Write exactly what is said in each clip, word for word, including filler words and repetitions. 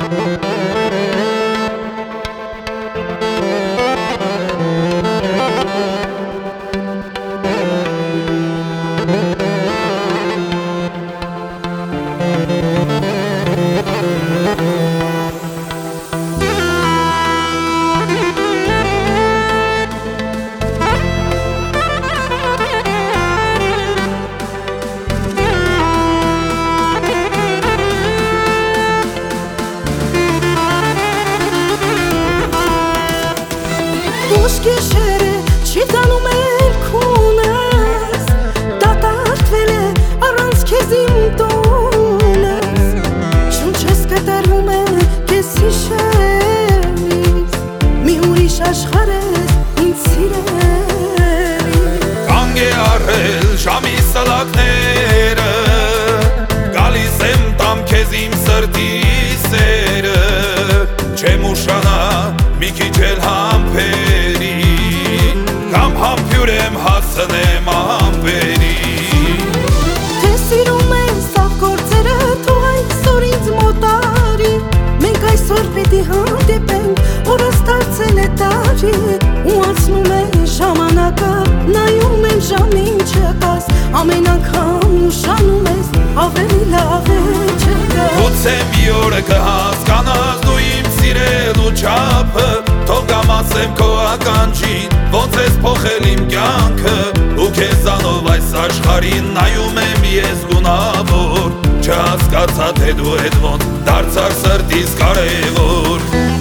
Ուշ գիշերը չի տանում էլ քունես, դատարկվել է առանց քեզ իմ տունես, շունչես կտրվում է քեզ հիշելիս, մի ուրիշ աշխարհ ես ինձ սիրելիս։ Կանգ է առել ժամի սլակները, գալիս եմ տամ քեզ իմ սրտի սերը, չեմ ուշանա մի քիչ էլ համբերի, կամ համբյուր եմ հասնեմ ամպերի։ Թե սիրում ես սաղ գործերը, թող այսօր ինձ մոտ արի, մենք այսօր պիտի հանդիպենք, օրս դարձել է տարի, ու անցնում է ժամանակը, նայում եմ ժամին չկաս, ամեն անգամ ուշանում ես, ավելի լավ է չկաս։ Գուցե մի օր կհասկանաս դու իմ սիրելու չափը, թող կամասեմ քո ականջին, ոնց ես փոխել իմ կյանքը, ու քեզանով այս աշխարհին նայում եմ ես գունավոր, չհասկացա թե դու էդ ոնց դարձար սրտիս կարևոր։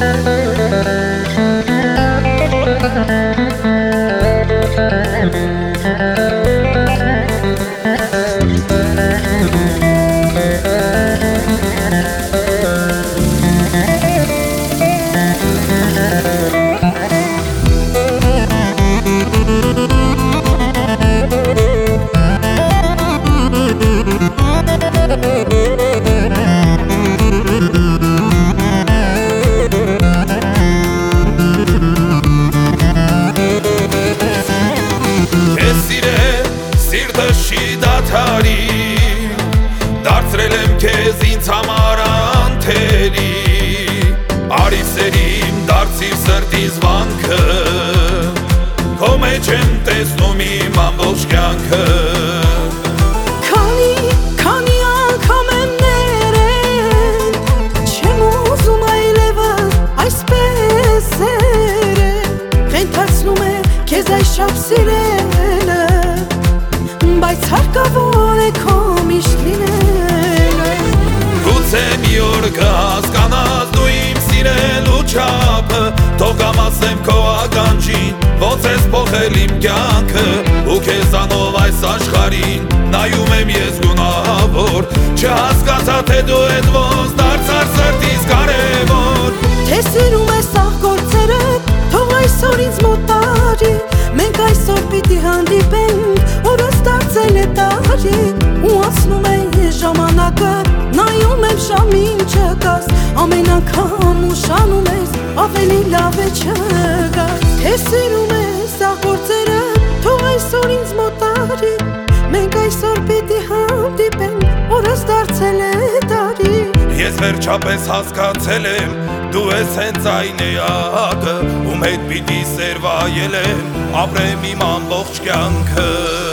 Ես սիրել, սիրտը չի դադարի, դարձրել եմ քեզ ինձ համար անթերի, արի սերիմ դարձիր սրտի զվանքը, քո մեջ եմ տեսնում իմ ամբողջ կյանքը։ Քանի, քանի անգամ եմ ներել, չեմ ուզում այլևս այսպես սերել, խենթացնում է քեզ այս շապ սիրելը, բայց հարկավոր է քո միշտ լինելը։ Գուցե մի օր կհասկանաս դու իմ սիրելու չափը, թող կամասեմ քո ականջին, ոնց ես փոխել իմ կյանքը, ու քեզանով այս աշխարհին նայում եմ ես գունավոր, չհասկացա թե դու էդ ոնց դարձար սրտիս կարևոր։ Թե սիրում ես սաղ գործերը, թող այսօր ինձ մոտ արի, մենք այսօր պիտի հանդիպենք, օրս դարձել է տարի, ու անցնում է ժամանակը, նայում եմ ժամին չկաս, ամեն անգամ ուշանում ես, ավելի լավ է չկաս։ Թե սիրում ես սաղ գործերը, թող այսօր ինձ մոտ արի, մենք այսօր պիտի հանդիպենք, օրս դարձել է տարի։ Ես վերջապես հասկացել եմ, դու ես հենց այն էակը, ում հետ պիտի սեր վայելեմ, ապրեմ իմ ամբողջ կյանքը։